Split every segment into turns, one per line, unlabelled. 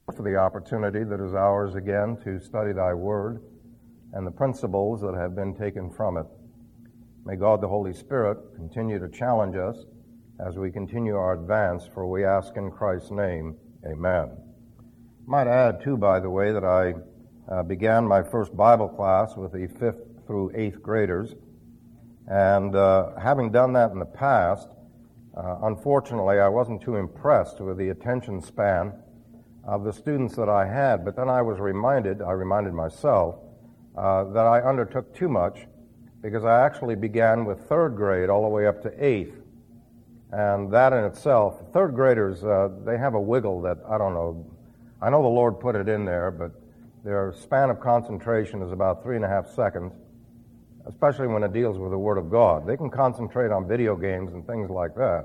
For the opportunity that is ours again to study thy word and the principles that have been taken from it. May God the Holy Spirit continue to challenge us as we continue our advance, for we ask in Christ's name, amen. Might add too, by the way, that I began my first Bible class with the 5th through 8th graders, and having done that in the past, unfortunately I wasn't too impressed with the attention span of the students that I had, but then I reminded myself that I undertook too much, because I actually began with 3rd grade all the way up to 8th. And that in itself, 3rd graders, they have a wiggle that, I don't know, I know the Lord put it in there, but their span of concentration is about 3.5 seconds, especially when it deals with the Word of God. They can concentrate on video games and things like that.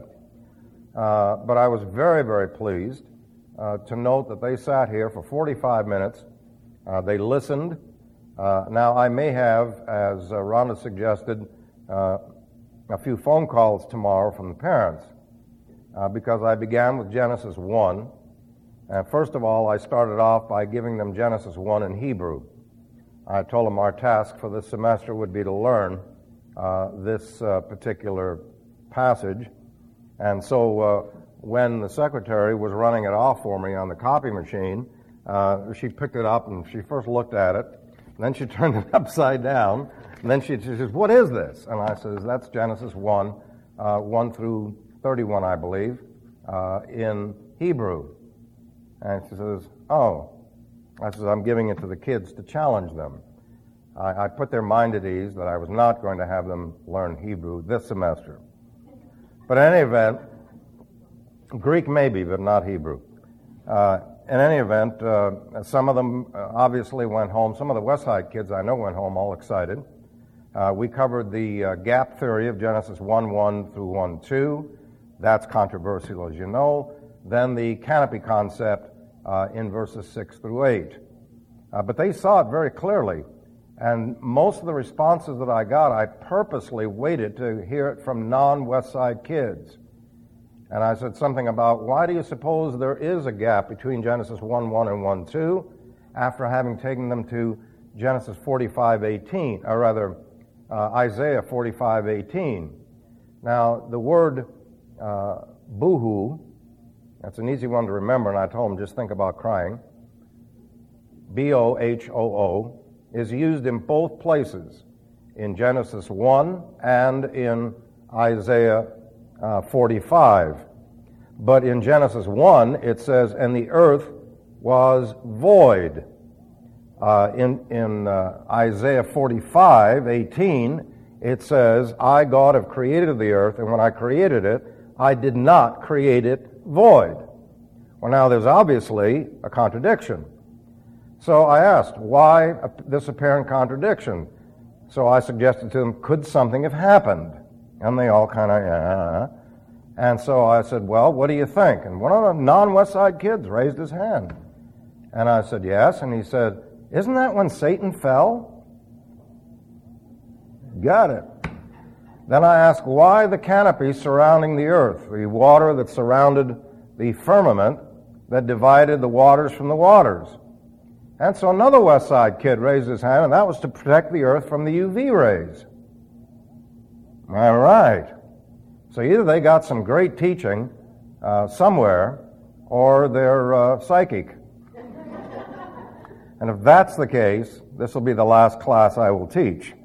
But I was very, very pleased to note that they sat here for 45 minutes. They listened. Now, I may have, as Rhonda suggested, a few phone calls tomorrow from the parents, because I began with Genesis 1. First of all, I started off by giving them Genesis 1 in Hebrew. I told them our task for this semester would be to learn this particular passage. And so when the secretary was running it off for me on the copy machine, she picked it up and she first looked at it, and then she turned it upside down, and then she says, "What is this?" And I says, "That's Genesis 1, 1 through 31, I believe, in Hebrew." And she says, "Oh." I says, "I'm giving it to the kids to challenge them." I put their mind at ease that I was not going to have them learn Hebrew this semester. But in any event, Greek maybe, but not Hebrew. In any event, some of them obviously went home. Some of the Westside kids I know went home all excited. We covered the gap theory of Genesis 1:1 through 1:2. That's controversial, as you know. Then the canopy concept in verses 6 through 8. But they saw it very clearly. And most of the responses that I got, I purposely waited to hear it from non-Westside kids. And I said something about, why do you suppose there is a gap between Genesis 1:1 and 1:2 after having taken them to Genesis 45:18, or rather Isaiah 45:18. Now, the word boohoo, that's an easy one to remember, and I told them just think about crying. B-O-H-O-O is used in both places, in Genesis 1 and in Isaiah 45. But in Genesis 1, it says, "And the earth was void." In Isaiah 45:18, it says, "I, God, have created the earth, and when I created it, I did not create it void." Well, now there's obviously a contradiction. So I asked, why this apparent contradiction? So I suggested to them, could something have happened? And they all kind of, And so I said, well, what do you think? And one of the non-Westside kids raised his hand. And I said, yes. And he said, isn't that when Satan fell? Got it. Then I asked, why the canopy surrounding the earth, the water that surrounded the firmament that divided the waters from the waters? And so another Westside kid raised his hand, and that was to protect the earth from the UV rays. All right. So either they got some great teaching somewhere, or they're psychic. And if that's the case, this will be the last class I will teach.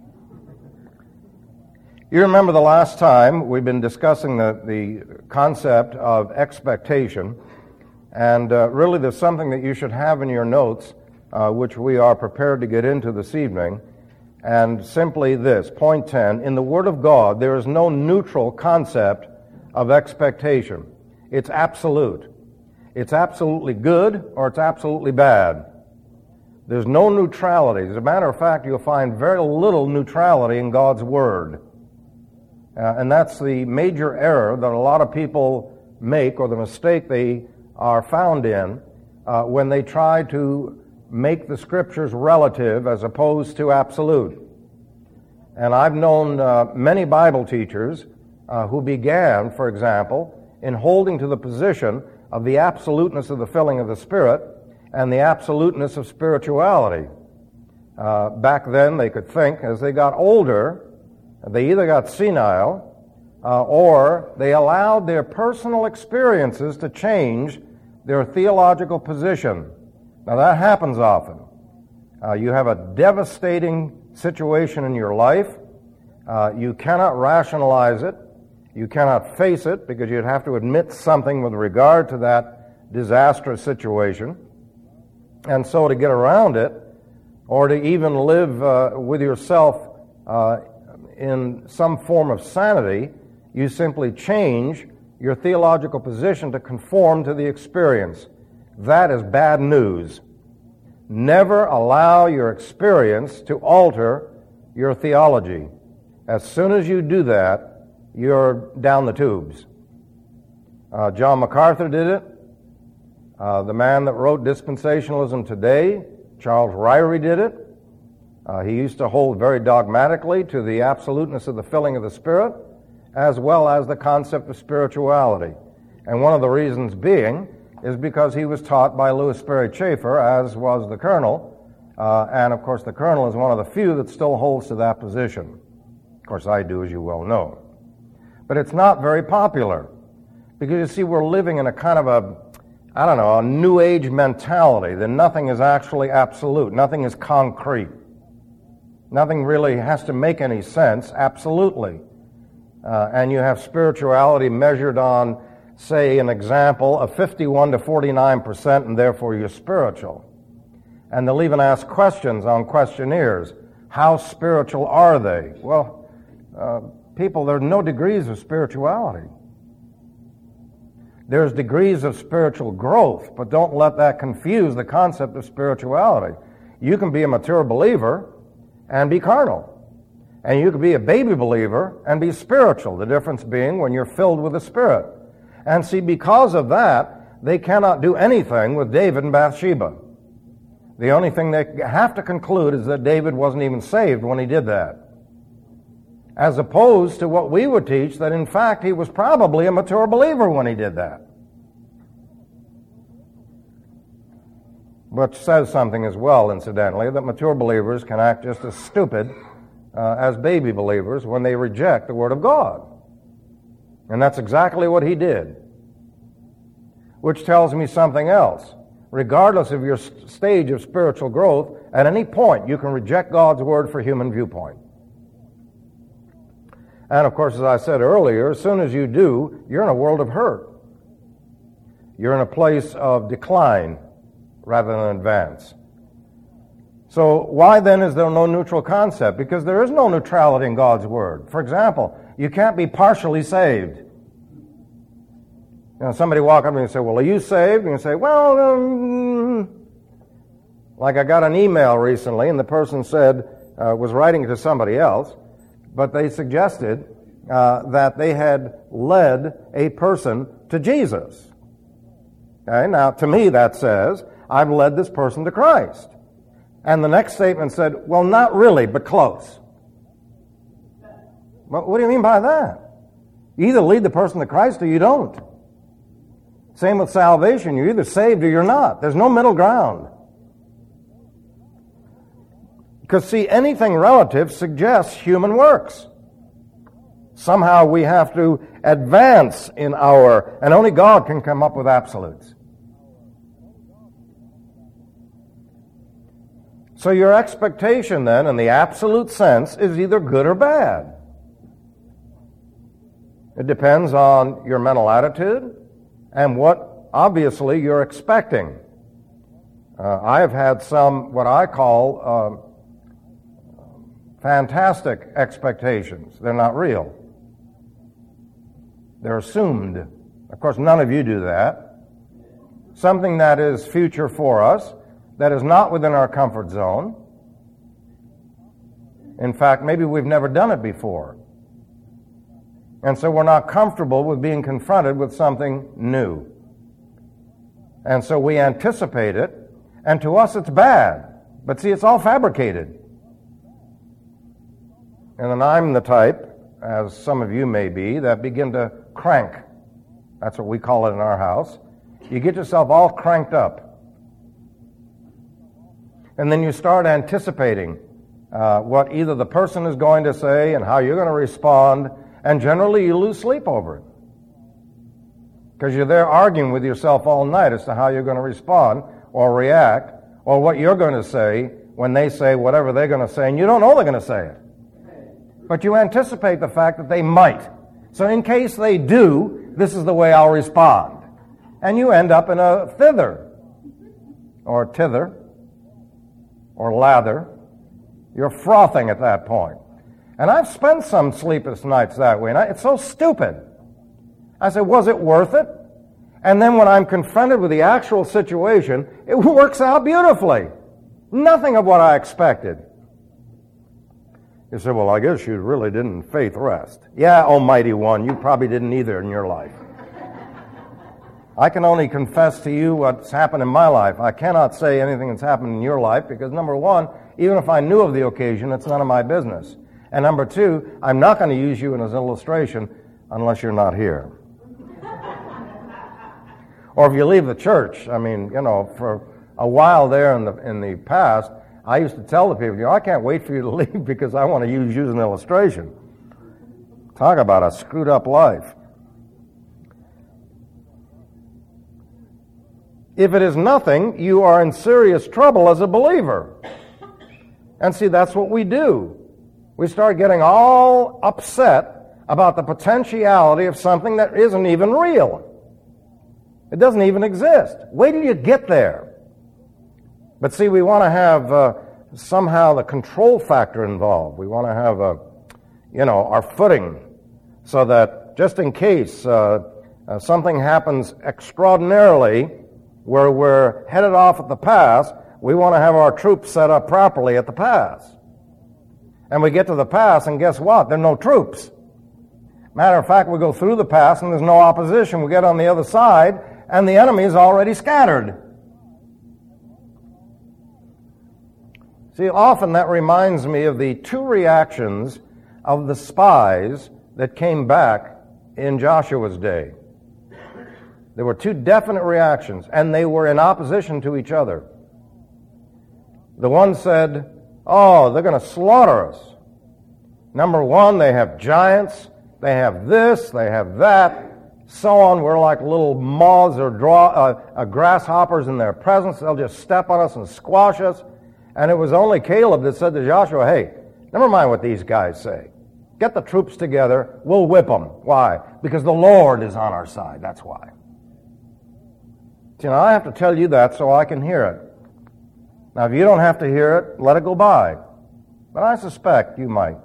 You remember the last time we've been discussing the concept of expectation, and really there's something that you should have in your notes, which we are prepared to get into this evening, and simply this, point 10, in the Word of God, there is no neutral concept of expectation. It's absolute. It's absolutely good or it's absolutely bad. There's no neutrality. As a matter of fact, you'll find very little neutrality in God's Word. And that's the major error that a lot of people make, or the mistake they are found in, when they try to make the Scriptures relative as opposed to absolute. And I've known many Bible teachers who began, for example, in holding to the position of the absoluteness of the filling of the Spirit, and the absoluteness of spirituality. Back then, they could think. As they got older, they either got senile or they allowed their personal experiences to change their theological position. Now, that happens often. You have a devastating situation in your life. You cannot rationalize it. You cannot face it because you'd have to admit something with regard to that disastrous situation. And so to get around it, or to even live with yourself in some form of sanity, you simply change your theological position to conform to the experience. That is bad news. Never allow your experience to alter your theology. As soon as you do that, you're down the tubes. John MacArthur did it. The man that wrote Dispensationalism Today, Charles Ryrie, did it. He used to hold very dogmatically to the absoluteness of the filling of the Spirit, as well as the concept of spirituality. And one of the reasons being is because he was taught by Louis Sperry Chafer, as was the Colonel. And of course, the Colonel is one of the few that still holds to that position. Of course, I do, as you well know. But it's not very popular, because you see, we're living in a kind of a New Age mentality that nothing is actually absolute, nothing is concrete. Nothing really has to make any sense, absolutely. And you have spirituality measured on, say, an example of 51 to 49%, and therefore you're spiritual. And they'll even ask questions on questionnaires. How spiritual are they? Well, people, there are no degrees of spirituality. There's degrees of spiritual growth, but don't let that confuse the concept of spirituality. You can be a mature believer and be carnal. And you can be a baby believer and be spiritual, the difference being when you're filled with the Spirit. And see, because of that, they cannot do anything with David and Bathsheba. The only thing they have to conclude is that David wasn't even saved when he did that. As opposed to what we would teach, that in fact he was probably a mature believer when he did that. Which says something as well, incidentally, that mature believers can act just as stupid as baby believers when they reject the Word of God. And that's exactly what he did. Which tells me something else. Regardless of your stage of spiritual growth, at any point you can reject God's Word for human viewpoint. And of course, as I said earlier, as soon as you do, you're in a world of hurt. You're in a place of decline rather than advance. So why then is there no neutral concept? Because there is no neutrality in God's Word. For example, you can't be partially saved. You know, somebody walk up to me and say, well, are you saved? And you say, well, like I got an email recently, and the person said, was writing to somebody else, but they suggested that they had led a person to Jesus. Okay? Now, to me, that says, I've led this person to Christ. And the next statement said, well, not really, but close. Well, what do you mean by that? You either lead the person to Christ or you don't. Same with salvation. You're either saved or you're not. There's no middle ground. Because, see, anything relative suggests human works. Somehow we have to advance in and only God can come up with absolutes. So your expectation then, in the absolute sense, is either good or bad. It depends on your mental attitude and what, obviously, you're expecting. I have had some, what I call, fantastic expectations. They're not real. They're assumed. Of course, none of you do that. Something that is future for us, that is not within our comfort zone. In fact, maybe we've never done it before. And so we're not comfortable with being confronted with something new. And so we anticipate it, and to us it's bad. But see, it's all fabricated. And then I'm the type, as some of you may be, that begin to crank. That's what we call it in our house. You get yourself all cranked up. And then you start anticipating what either the person is going to say and how you're going to respond, and generally you lose sleep over it. Because you're there arguing with yourself all night as to how you're going to respond or react, or what you're going to say when they say whatever they're going to say, and you don't know they're going to say it. But you anticipate the fact that they might. So in case they do, this is the way I'll respond. And you end up in a thither, or tither, or lather. You're frothing at that point. And I've spent some sleepless nights that way, and it's so stupid. I said, was it worth it? And then when I'm confronted with the actual situation, it works out beautifully. Nothing of what I expected. You say, well, I guess you really didn't faith rest. Yeah, Almighty One, you probably didn't either in your life. I can only confess to you what's happened in my life. I cannot say anything that's happened in your life because, number one, even if I knew of the occasion, it's none of my business. And number two, I'm not going to use you as an illustration unless you're not here. Or if you leave the church, I mean, for a while there in the past, I used to tell the people, I can't wait for you to leave because I want to use you as an illustration. Talk about a screwed up life. If it is nothing, you are in serious trouble as a believer. And see, that's what we do. We start getting all upset about the potentiality of something that isn't even real. It doesn't even exist. Wait till you get there. But see, we want to have somehow the control factor involved. We want to have our footing so that just in case something happens extraordinarily where we're headed off at the pass, we want to have our troops set up properly at the pass. And we get to the pass, and guess what? There are no troops. Matter of fact, we go through the pass, and there's no opposition. We get on the other side, and the enemy is already scattered. See, often that reminds me of the two reactions of the spies that came back in Joshua's day. There were two definite reactions, and they were in opposition to each other. The one said, oh, they're going to slaughter us. Number one, they have giants, they have this, they have that, so on. We're like little moths or grasshoppers in their presence. They'll just step on us and squash us. And it was only Caleb that said to Joshua, hey, never mind what these guys say. Get the troops together. We'll whip them. Why? Because the Lord is on our side. That's why. See, now I have to tell you that so I can hear it. Now, if you don't have to hear it, let it go by. But I suspect you might.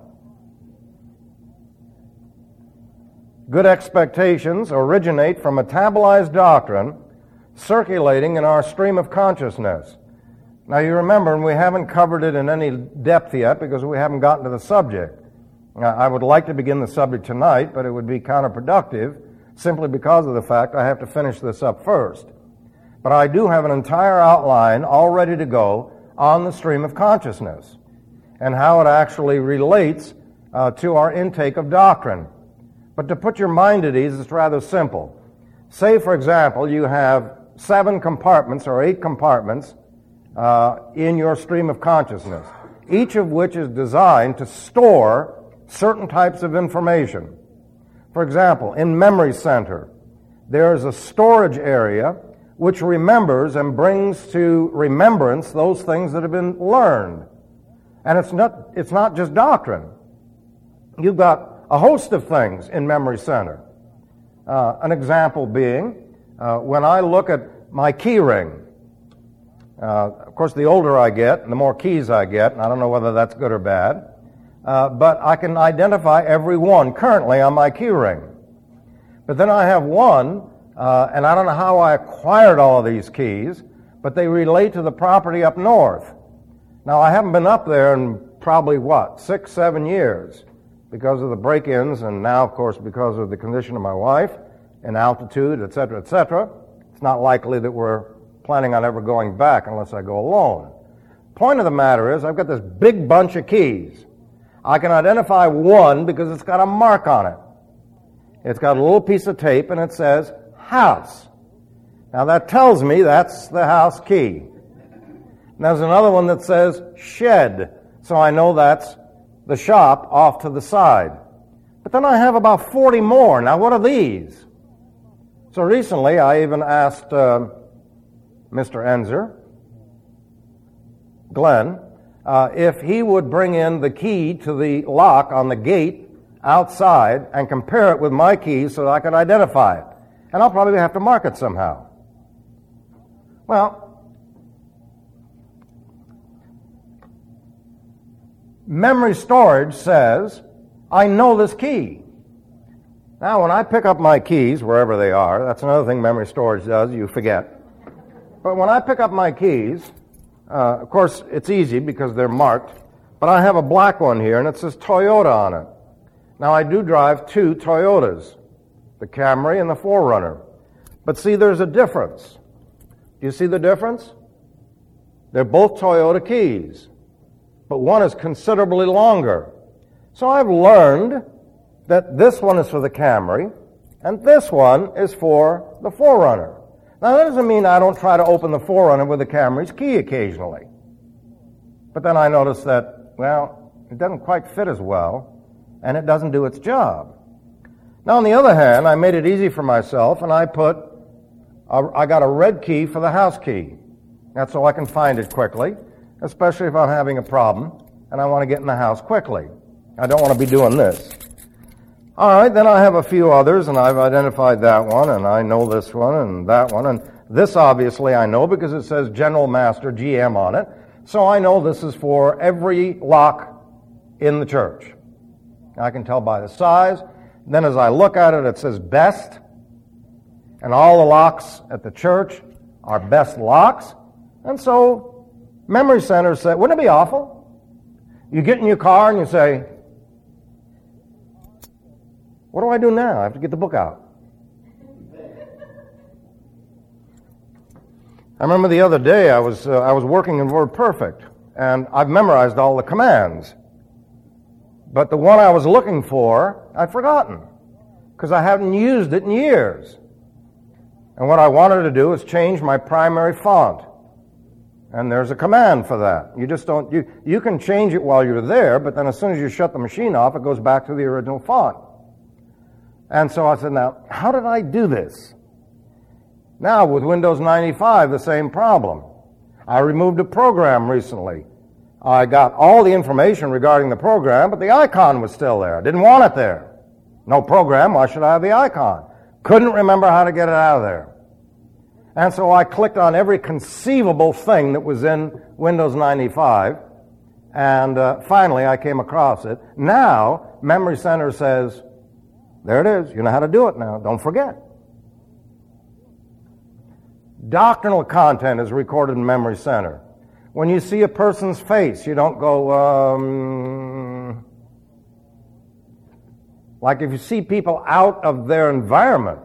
Good expectations originate from metabolized doctrine circulating in our stream of consciousness. Now, you remember, and we haven't covered it in any depth yet because we haven't gotten to the subject. I would like to begin the subject tonight, but it would be counterproductive simply because of the fact I have to finish this up first. But I do have an entire outline all ready to go on the stream of consciousness and how it actually relates to our intake of doctrine. But to put your mind at ease, it's rather simple. Say, for example, you have 7 compartments or 8 compartments in your stream of consciousness, each of which is designed to store certain types of information. For example, in memory center, there is a storage area which remembers and brings to remembrance those things that have been learned. And it's not just doctrine. You've got a host of things in memory center. An example being, when I look at my key ring, of course, the older I get, and the more keys I get, and I don't know whether that's good or bad, but I can identify every one currently on my key ring. But then I have one, and I don't know how I acquired all of these keys, but they relate to the property up north. Now, I haven't been up there in probably, 6, 7 years because of the break-ins, and now, of course, because of the condition of my wife and altitude, et cetera, et cetera. It's not likely that we're planning on ever going back unless I go alone. Point of the matter is, I've got this big bunch of keys. I can identify one because it's got a mark on it. It's got a little piece of tape, and it says, house. Now, that tells me that's the house key. And there's another one that says shed. So I know that's the shop off to the side. But then I have about 40 more. Now what are these? So recently I even asked Mr. Enzer, Glenn, if he would bring in the key to the lock on the gate outside and compare it with my key so that I could identify it. And I'll probably have to mark it somehow. Well, memory storage says, I know this key. Now, when I pick up my keys, wherever they are, that's another thing memory storage does, you forget. But when I pick up my keys, of course, it's easy because they're marked, but I have a black one here, and it says Toyota on it. Now, I do drive 2 Toyotas, the Camry and the 4Runner. But see, there's a difference. Do you see the difference? They're both Toyota keys, but one is considerably longer. So I've learned that this one is for the Camry, and this one is for the 4Runner. Now, that doesn't mean I don't try to open the 4Runner with the Camry's key occasionally. But then I notice that, well, it doesn't quite fit as well, and it doesn't do its job. Now, on the other hand, I made it easy for myself, and I got a red key for the house key. That's so I can find it quickly, especially if I'm having a problem, and I want to get in the house quickly. I don't want to be doing this. All right, then I have a few others, and I've identified that one, and I know this one and that one. And this, obviously, I know because it says General Master, GM, on it. So I know this is for every lock in the church. I can tell by the size. Then as I look at it, it says best. And all the locks at the church are best locks. And so Memory Center said, wouldn't it be awful? You get in your car and you say, what do I do now? I have to get the book out. I remember the other day I was working in WordPerfect, and I've memorized all the commands. But the one I was looking for, I'd forgotten, because I haven't used it in years. And what I wanted to do is change my primary font. And there's a command for that. You just don't, you can change it while you're there, but then as soon as you shut the machine off, it goes back to the original font. And so I said, now, how did I do this? Now, with Windows 95, the same problem. I removed a program recently. I got all the information regarding the program, but the icon was still there. I didn't want it there. No program, why should I have the icon? Couldn't remember how to get it out of there. And so I clicked on every conceivable thing that was in Windows 95, and finally I came across it. Now, Memory Center says, there it is. You know how to do it now. Don't forget. Doctrinal content is recorded in Memory Center. When you see a person's face, you don't go, like if you see people out of their environment.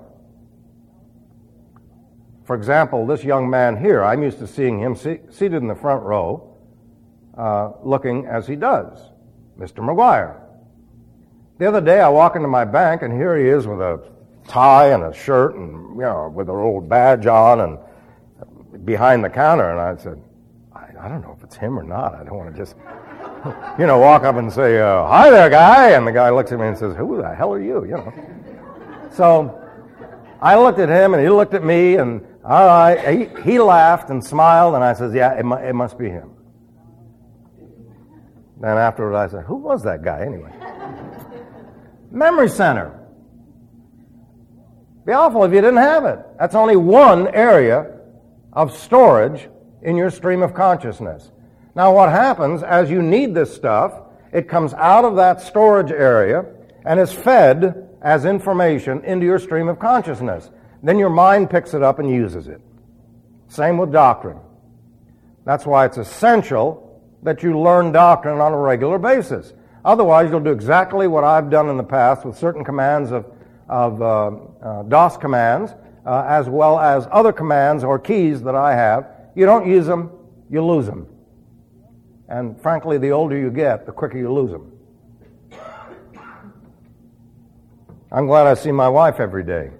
For example, this young man here, I'm used to seeing him seated in the front row, looking as he does, Mr. McGuire. The other day, I walk into my bank, and here he is with a tie and a shirt and, with a little badge on and behind the counter. And I said, I don't know if it's him or not. I don't want to just, walk up and say, hi there, guy. And the guy looks at me and says, who the hell are you? So I looked at him, and he looked at me, and all right, he laughed and smiled, and I said, yeah, it must be him. Then afterward, I said, who was that guy anyway? Memory Center. Be awful if you didn't have it. That's only one area of storage in your stream of consciousness. Now what happens, as you need this stuff, it comes out of that storage area and is fed as information into your stream of consciousness. Then your mind picks it up and uses it. Same with doctrine. That's why it's essential that you learn doctrine on a regular basis. Otherwise, you'll do exactly what I've done in the past with certain commands of DOS commands, as well as other commands or keys that I have. You don't use them, you lose them. And frankly, the older you get, the quicker you lose them. I'm glad I see my wife every day.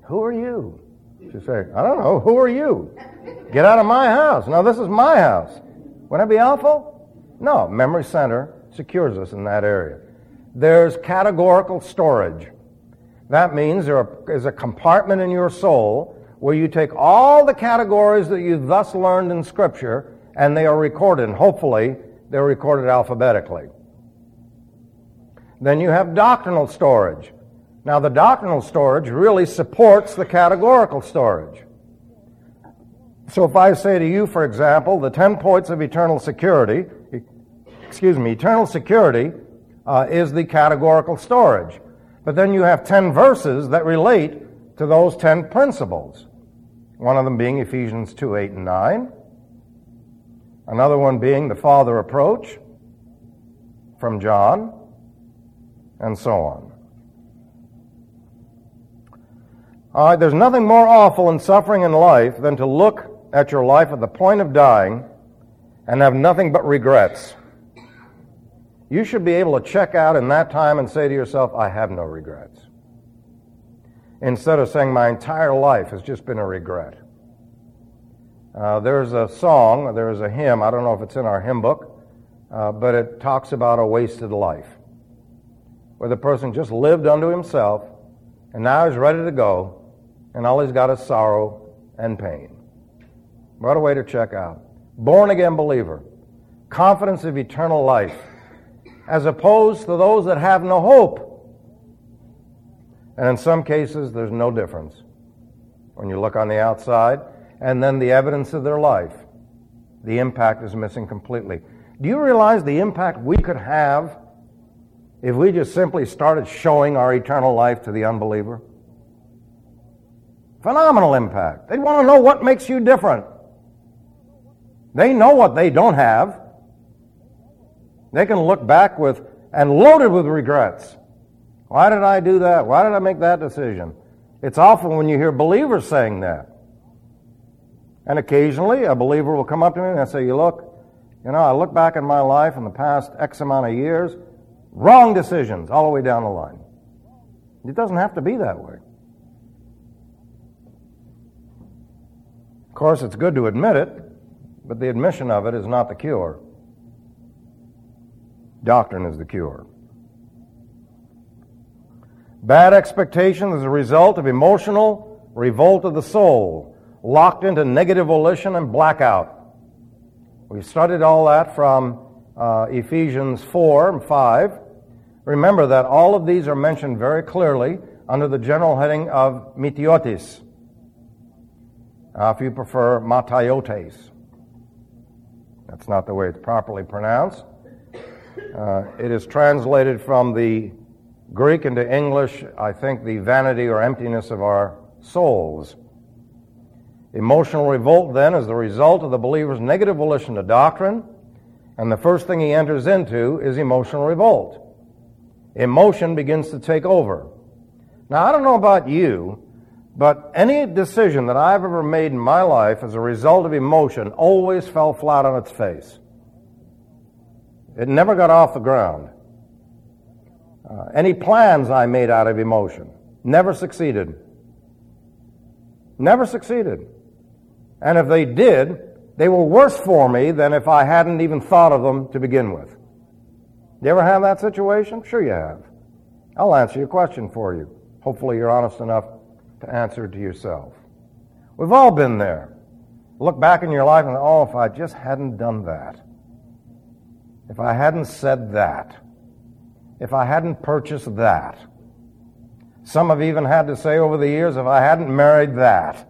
Who are you? She'd say, I don't know. Who are you? Get out of my house. No, this is my house. Wouldn't that be awful? No, memory center secures us in that area. There's categorical storage. That means there is a compartment in your soul where you take all the categories that you've thus learned in Scripture, and they are recorded, and hopefully they're recorded alphabetically. Then you have doctrinal storage. Now, the doctrinal storage really supports the categorical storage. So if I say to you, for example, the 10 points of eternal security, eternal security is the categorical storage. But then you have 10 verses that relate to those 10 principles. One of them being Ephesians 2, 8, and 9. Another one being the Father approach from John, and so on. All right, there's nothing more awful in suffering in life than to look at your life at the point of dying and have nothing but regrets. You should be able to check out in that time and say to yourself, I have no regrets. Instead of saying my entire life has just been a regret. There's a song, there's a hymn, I don't know if it's in our hymn book, but it talks about a wasted life, where the person just lived unto himself, and now he's ready to go, and all he's got is sorrow and pain. What a way to check out. Born-again believer, confidence of eternal life, as opposed to those that have no hope. And in some cases, there's no difference when you look on the outside, and then the evidence of their life, the impact is missing completely. Do you realize the impact we could have if we just simply started showing our eternal life to the unbeliever? Phenomenal impact. They want to know what makes you different. They know what they don't have. They can look back with and loaded with regrets. Why did I do that? Why did I make that decision? It's awful when you hear believers saying that. And occasionally a believer will come up to me and say, I look back in my life in the past X amount of years, wrong decisions all the way down the line. It doesn't have to be that way. Of course, it's good to admit it, but the admission of it is not the cure. Doctrine is the cure. Bad expectation is a result of emotional revolt of the soul, locked into negative volition and blackout. We studied all that from Ephesians 4 and 5. Remember that all of these are mentioned very clearly under the general heading of mitiotis. If you prefer, mataiotes. That's not the way it's properly pronounced. It is translated from the Greek into English, I think, the vanity or emptiness of our souls. Emotional revolt, then, is the result of the believer's negative volition to doctrine, and the first thing he enters into is emotional revolt. Emotion begins to take over. Now, I don't know about you, but any decision that I've ever made in my life as a result of emotion always fell flat on its face. It never got off the ground. Any plans I made out of emotion never succeeded. Never succeeded. And if they did, they were worse for me than if I hadn't even thought of them to begin with. You ever have that situation? Sure you have. I'll answer your question for you. Hopefully you're honest enough to answer it to yourself. We've all been there. Look back in your life and, if I just hadn't done that. If I hadn't said that. If I hadn't purchased that. Some have even had to say over the years, if I hadn't married that.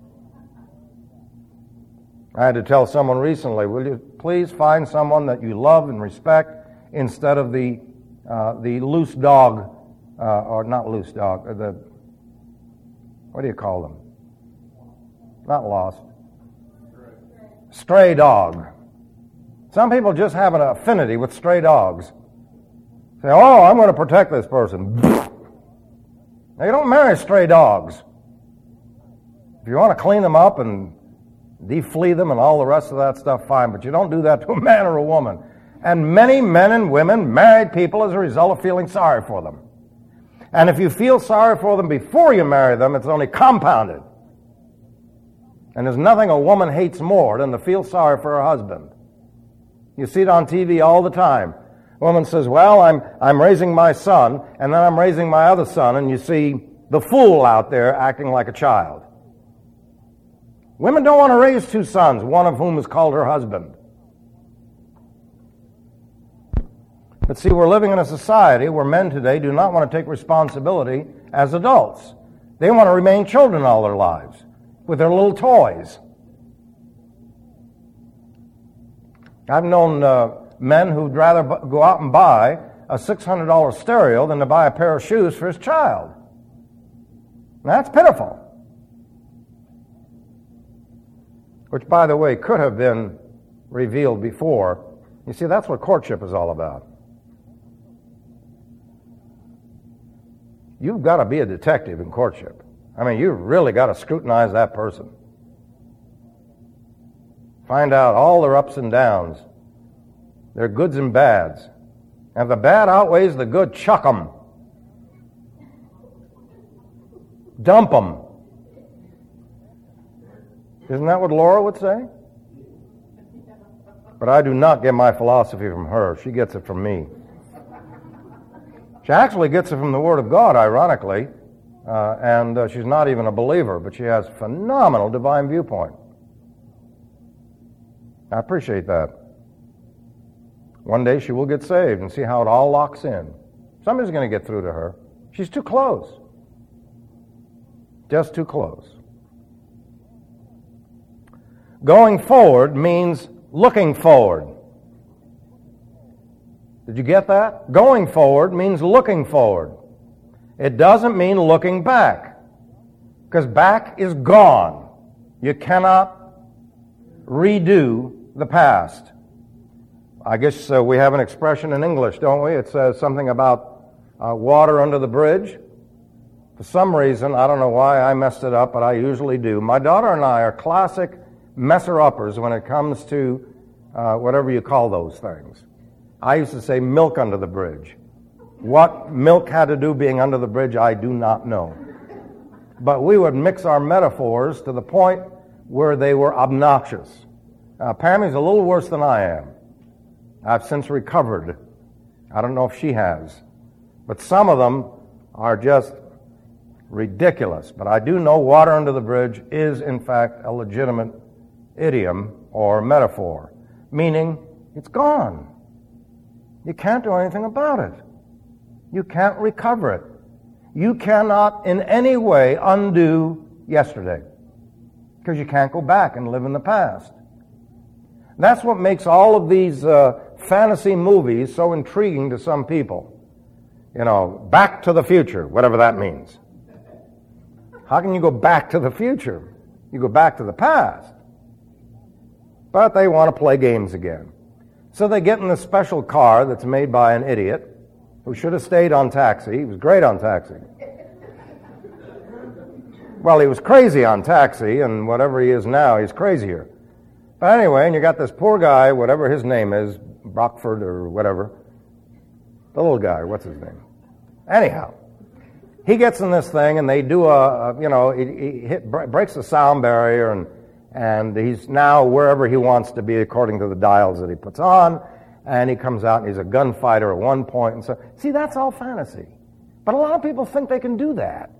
I had to tell someone recently, will you please find someone that you love and respect instead of the loose dog, or not loose dog, what do you call them? Not lost. Stray dog. Some people just have an affinity with stray dogs. Say, I'm going to protect this person. Now, you don't marry stray dogs. If you want to clean them up and deflea them and all the rest of that stuff, fine, but you don't do that to a man or a woman. And many men and women married people as a result of feeling sorry for them. And if you feel sorry for them before you marry them, it's only compounded. And there's nothing a woman hates more than to feel sorry for her husband. You see it on TV all the time. A woman says, well, I'm raising my son, and then I'm raising my other son, and you see the fool out there acting like a child. Women don't want to raise two sons, one of whom is called her husband. But see, we're living in a society where men today do not want to take responsibility as adults. They want to remain children all their lives with their little toys. I've known men who'd rather go out and buy a $600 stereo than to buy a pair of shoes for his child. Now, that's pitiful. Which, by the way, could have been revealed before. You see, that's what courtship is all about. You've got to be a detective in courtship. I mean, you've really got to scrutinize that person. Find out all their ups and downs, their goods and bads. And if the bad outweighs the good, chuck them. Dump them. Isn't that what Laura would say? But I do not get my philosophy from her. She gets it from me. She actually gets it from the Word of God, ironically, and she's not even a believer, but she has phenomenal divine viewpoint. I appreciate that. One day she will get saved and see how it all locks in. Somebody's going to get through to her. She's too close. Just too close. Going forward means looking forward. Did you get that? Going forward means looking forward. It doesn't mean looking back, because back is gone. You cannot redo the past. I guess we have an expression in English, don't we? It says something about water under the bridge. For some reason, I don't know why I messed it up, but I usually do. My daughter and I are classic messer-uppers when it comes to whatever you call those things. I used to say milk under the bridge. What milk had to do being under the bridge, I do not know. But we would mix our metaphors to the point where they were obnoxious. Pammy's a little worse than I am. I've since recovered. I don't know if she has. But some of them are just ridiculous. But I do know water under the bridge is, in fact, a legitimate idiom or metaphor, meaning it's gone. You can't do anything about it. You can't recover it. You cannot in any way undo yesterday, because you can't go back and live in the past. That's what makes all of these fantasy movies so intriguing to some people. You know, Back to the Future, whatever that means. How can you go back to the future? You go back to the past. But they want to play games again. So they get in this special car that's made by an idiot who should have stayed on Taxi. He was great on Taxi. Well, he was crazy on Taxi, and whatever he is now, he's crazier. But anyway, and you got this poor guy, whatever his name is, Brockford or whatever. The little guy, what's his name? Anyhow, he gets in this thing, and they do he breaks the sound barrier, and he's now wherever he wants to be according to the dials that he puts on, and he comes out and he's a gunfighter at one point. And so, see, that's all fantasy. But a lot of people think they can do that.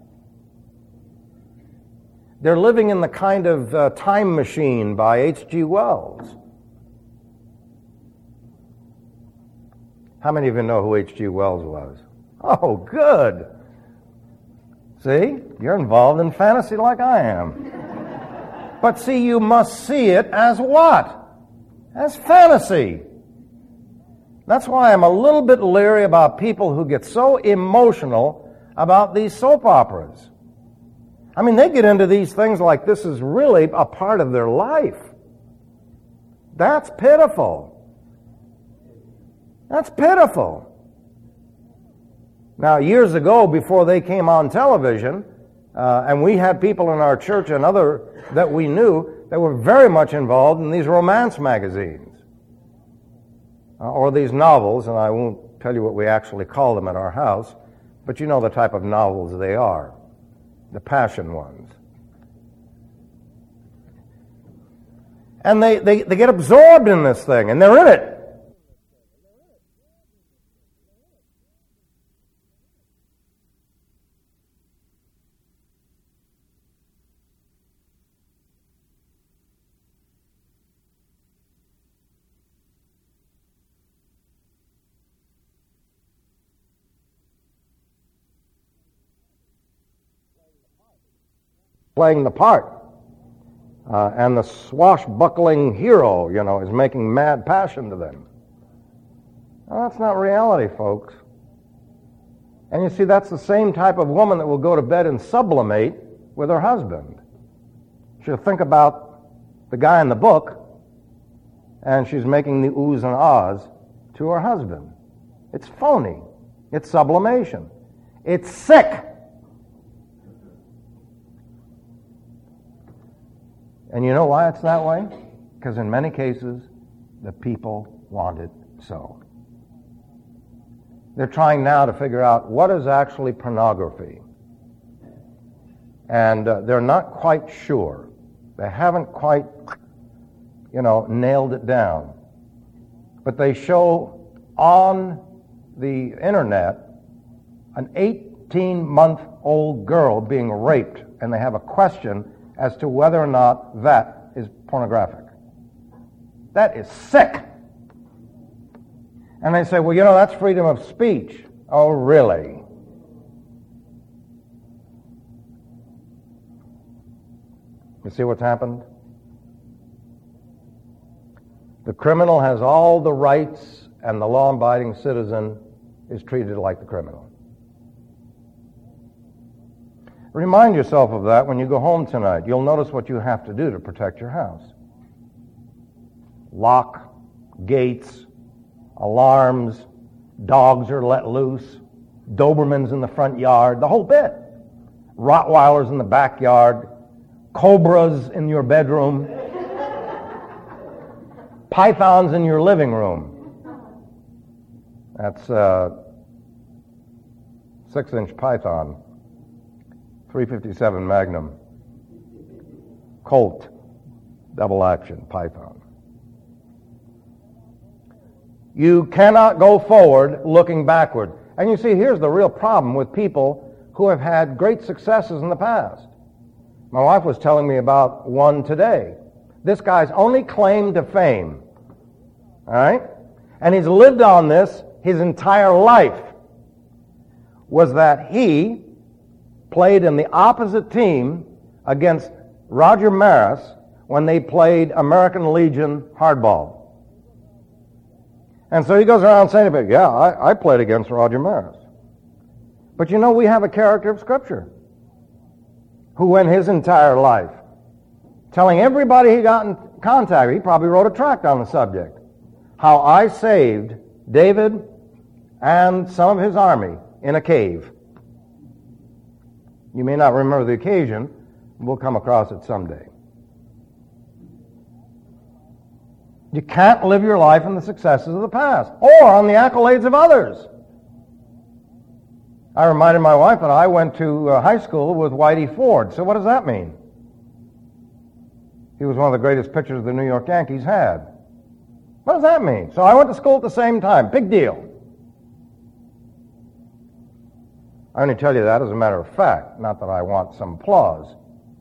They're living in the kind of Time Machine by H.G. Wells. How many of you know who H.G. Wells was? Oh, good. See, you're involved in fantasy like I am. But see, you must see it as what? As fantasy. That's why I'm a little bit leery about people who get so emotional about these soap operas. I mean, they get into these things like this is really a part of their life. That's pitiful. That's pitiful. Now, years ago, before they came on television, and we had people in our church and other that we knew that were very much involved in these romance magazines or these novels, and I won't tell you what we actually call them at our house, But you know the type of novels they are, the passion ones. And they get absorbed in this thing, and they're in it. Playing the part. And the swashbuckling hero, is making mad passion to them. Well, that's not reality, folks. And you see, that's the same type of woman that will go to bed and sublimate with her husband. She'll think about the guy in the book, and she's making the oohs and ahs to her husband. It's phony. It's sublimation. It's sick. And you know why it's that way? Because in many cases, the people want it so. They're trying now to figure out what is actually pornography. And they're not quite sure. They haven't quite, nailed it down. But they show on the internet an 18-month-old girl being raped, and they have a question as to whether or not that is pornographic. That is sick. And they say, well, that's freedom of speech. Oh, really? You see what's happened? The criminal has all the rights, and the law-abiding citizen is treated like the criminal. Remind yourself of that when you go home tonight. You'll notice what you have to do to protect your house. Lock, gates, alarms, dogs are let loose, Dobermans in the front yard, the whole bit. Rottweilers in the backyard, cobras in your bedroom, pythons in your living room. That's a 6-inch python. .357 Magnum, Colt, double action, Python. You cannot go forward looking backward. And you see, here's the real problem with people who have had great successes in the past. My wife was telling me about one today. This guy's only claim to fame, all right, and he's lived on this his entire life, was that he played in the opposite team against Roger Maris when they played American Legion hardball. And so he goes around saying, yeah, I played against Roger Maris. But we have a character of Scripture who went his entire life telling everybody he got in contact with, he probably wrote a tract on the subject, how I saved David and some of his army in a cave. You may not remember the occasion. We'll come across it someday. You can't live your life in the successes of the past or on the accolades of others. I reminded my wife that I went to high school with Whitey Ford. So what does that mean? He was one of the greatest pitchers the New York Yankees had. What does that mean? So I went to school at the same time. Big deal. I only tell you that as a matter of fact, not that I want some applause.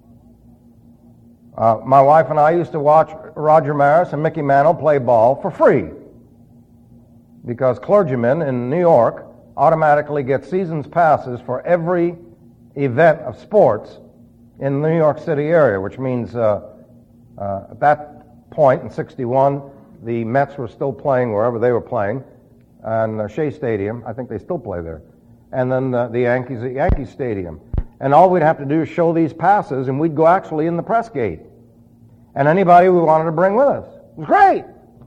My wife and I used to watch Roger Maris and Mickey Mantle play ball for free because clergymen in New York automatically get season's passes for every event of sports in the New York City area, which means at that point in 61, the Mets were still playing wherever they were playing, and Shea Stadium, I think they still play there. And then the Yankees at Yankee Stadium. And all we'd have to do is show these passes, and we'd go actually in the press gate. And anybody we wanted to bring with us. It was great.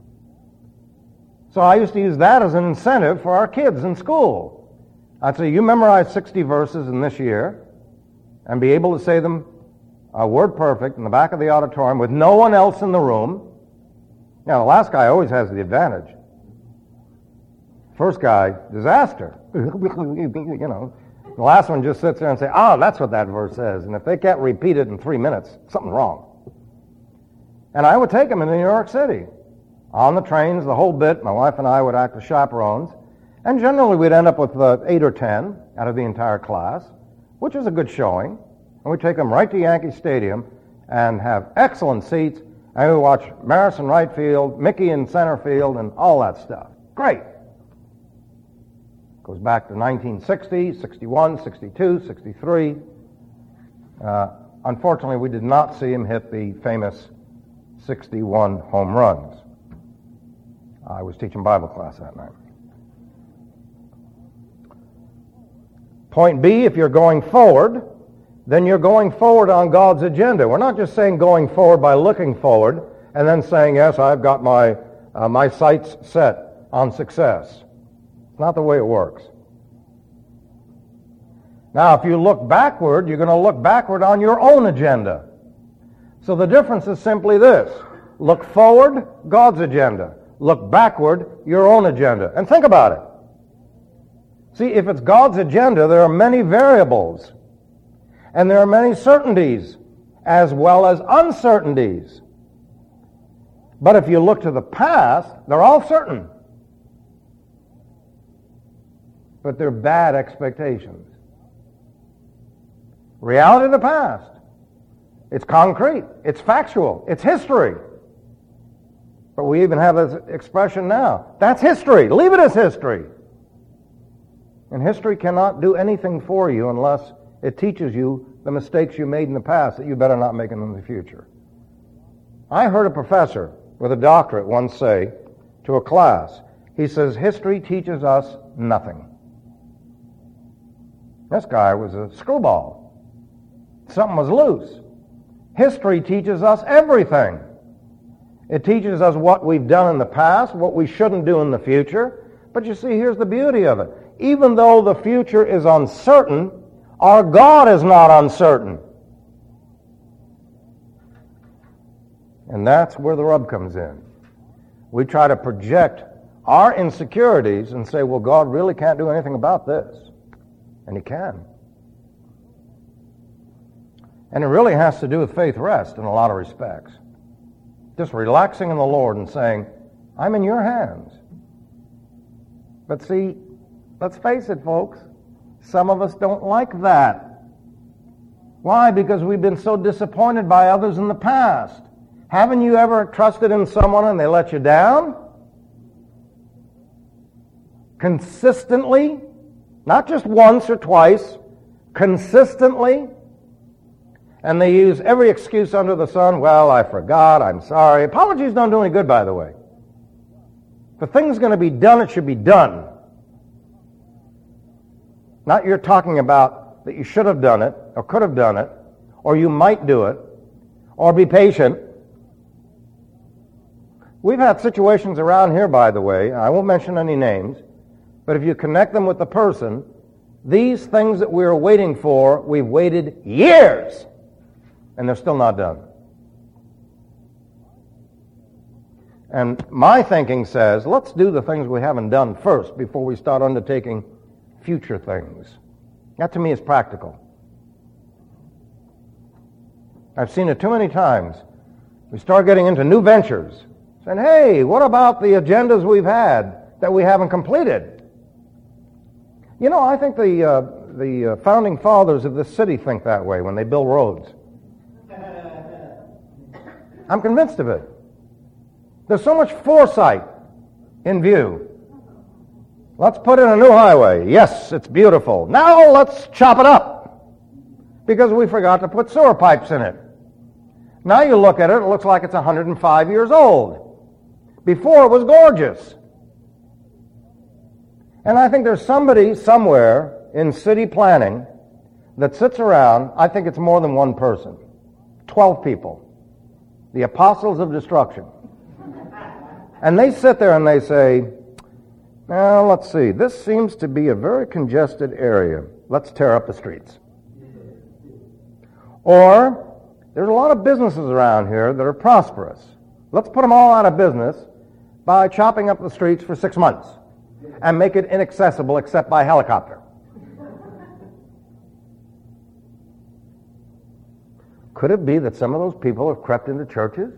So I used to use that as an incentive for our kids in school. I'd say, you memorize 60 verses in this year, and be able to say them word perfect in the back of the auditorium with no one else in the room. Now, the last guy always has the advantage. First guy, disaster. The last one just sits there and says, "Oh, that's what that verse says." And if they can't repeat it in 3 minutes, something's wrong. And I would take them into New York City. On the trains, the whole bit, my wife and I would act as chaperones. And generally we'd end up with 8 or 10 out of the entire class, which is a good showing. And we'd take them right to Yankee Stadium and have excellent seats. And we watch Maris in right field, Mickey in center field, and all that stuff. Great. Goes back to 1960, 61, 62, 63. Unfortunately, we did not see him hit the famous 61 home runs. I was teaching Bible class that night. Point B, if you're going forward, then you're going forward on God's agenda. We're not just saying going forward by looking forward and then saying, yes, I've got my sights set on success. It's not the way it works. Now, if you look backward, you're going to look backward on your own agenda. So the difference is simply this. Look forward, God's agenda. Look backward, your own agenda. And think about it. See, if it's God's agenda, there are many variables. And there are many certainties as well as uncertainties. But if you look to the past, they're all certain. But they're bad expectations. Reality of the past. It's concrete. It's factual. It's history. But we even have this expression now. That's history. Leave it as history. And history cannot do anything for you unless it teaches you the mistakes you made in the past that you better not make in the future. I heard a professor with a doctorate once say to a class, he says, history teaches us nothing. This guy was a screwball. Something was loose. History teaches us everything. It teaches us what we've done in the past, what we shouldn't do in the future. But you see, here's the beauty of it. Even though the future is uncertain, our God is not uncertain. And that's where the rub comes in. We try to project our insecurities and say, well, God really can't do anything about this. And He can. And it really has to do with faith rest in a lot of respects. Just relaxing in the Lord and saying, I'm in your hands. But see, let's face it, folks, some of us don't like that. Why? Because we've been so disappointed by others in the past. Haven't you ever trusted in someone and they let you down? Consistently, not just once or twice, consistently. And they use every excuse under the sun. Well, I forgot, I'm sorry. Apologies don't do any good, by the way. If a thing's going to be done, it should be done. Not you're talking about that you should have done it, or could have done it, or you might do it, or be patient. We've had situations around here, by the way, I won't mention any names, but if you connect them with the person, these things that we were waiting for, we've waited years, and they're still not done. And my thinking says, let's do the things we haven't done first before we start undertaking future things. That to me is practical. I've seen it too many times. We start getting into new ventures, saying, hey, what about the agendas we've had that we haven't completed? You know, I think the founding fathers of this city think that way when they build roads. I'm convinced of it. There's so much foresight in view. Let's put in a new highway. Yes, it's beautiful. Now let's chop it up because we forgot to put sewer pipes in it. Now you look at it, it looks like it's 105 years old. Before it was gorgeous. And I think there's somebody somewhere in city planning that sits around, I think it's more than one person, 12 people, the apostles of destruction. And they sit there and they say, well, let's see, this seems to be a very congested area. Let's tear up the streets. Or, there's a lot of businesses around here that are prosperous. Let's put them all out of business by chopping up the streets for 6 months and make it inaccessible except by helicopter. Could it be that some of those people have crept into churches?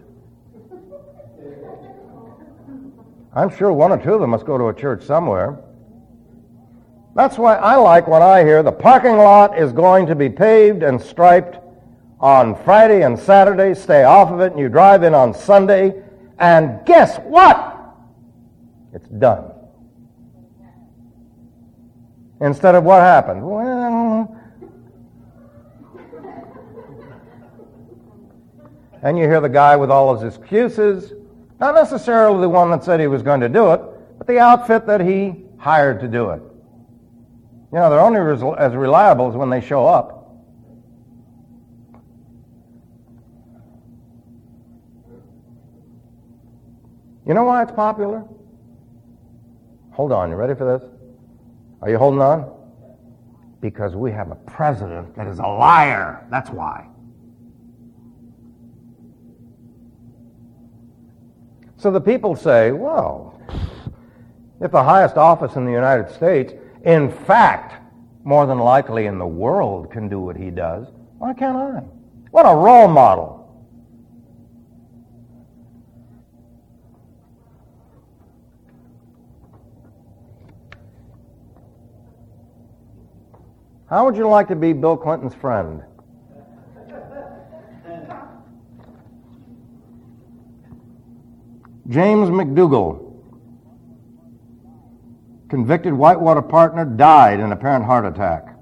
I'm sure one or two of them must go to a church somewhere. That's why I like when I hear the parking lot is going to be paved and striped on Friday and Saturday. Stay off of it, and you drive in on Sunday, and guess what? It's done. Instead of what happened? Well, and you hear the guy with all his excuses, not necessarily the one that said he was going to do it, but the outfit that he hired to do it. You know, they're only as reliable as when they show up. You know why it's popular? Hold on, you ready for this? Are you holding on? Because we have a president that is a liar. That's why. So the people say, well, if the highest office in the United States, in fact, more than likely in the world, can do what he does, why can't I? What a role model. How would you like to be Bill Clinton's friend? James McDougal, convicted Whitewater partner, died in apparent heart attack.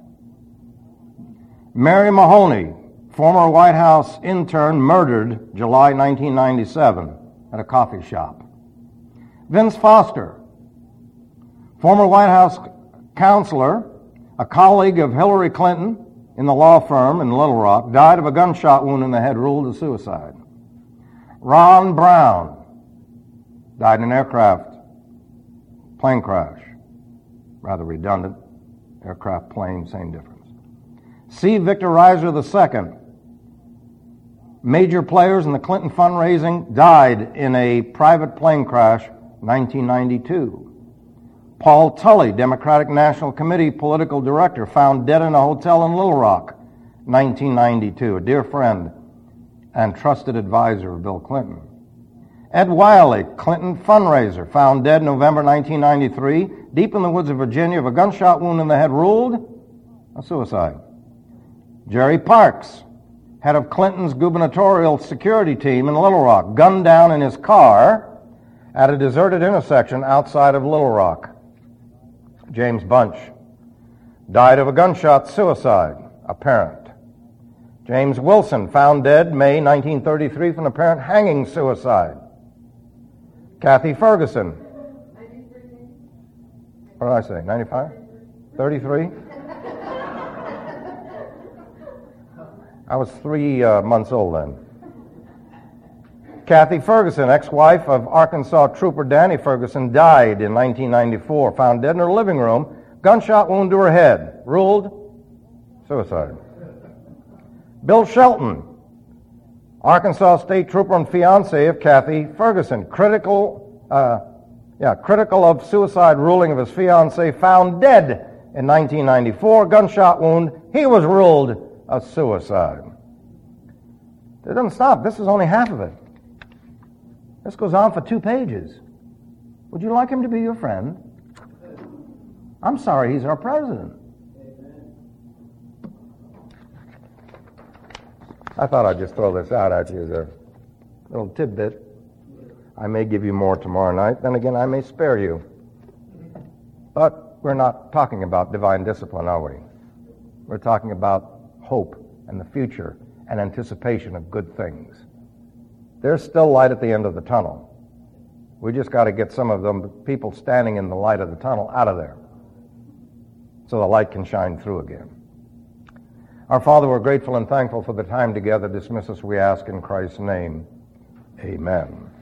Mary Mahoney, former White House intern, murdered July 1997 at a coffee shop. Vince Foster, former White House counselor, a colleague of Hillary Clinton in the law firm in Little Rock, died of a gunshot wound in the head, ruled a suicide. Ron Brown died in an plane crash. Rather redundant. Aircraft, plane, same difference. C. Victor Reiser II, major players in the Clinton fundraising, died in a private plane crash, 1992. Paul Tully, Democratic National Committee political director, found dead in a hotel in Little Rock, 1992, a dear friend and trusted advisor of Bill Clinton. Ed Wiley, Clinton fundraiser, found dead November 1993, deep in the woods of Virginia of a gunshot wound in the head, ruled a suicide. Jerry Parks, head of Clinton's gubernatorial security team in Little Rock, gunned down in his car at a deserted intersection outside of Little Rock. James Bunch died of a gunshot suicide, apparent. James Wilson, found dead May 1933 from apparent hanging suicide. Kathy Ferguson. What did I say, 95? 33? I was 3 months old then. Kathy Ferguson, ex-wife of Arkansas trooper Danny Ferguson, died in 1994, found dead in her living room, gunshot wound to her head, ruled suicide. Bill Shelton, Arkansas state trooper and fiancé of Kathy Ferguson, critical of suicide ruling of his fiancée, found dead in 1994, gunshot wound, he was ruled a suicide. It doesn't stop. This is only half of it. This goes on for 2 pages. Would you like him to be your friend? I'm sorry, he's our president. I thought I'd just throw this out at you as a little tidbit. I may give you more tomorrow night. Then again, I may spare you. But we're not talking about divine discipline, are we? We're talking about hope and the future and anticipation of good things. There's still light at the end of the tunnel. We just got to get some of them people standing in the light of the tunnel out of there so the light can shine through again. Our Father, we're grateful and thankful for the time together. Dismiss us, we ask, in Christ's name. Amen.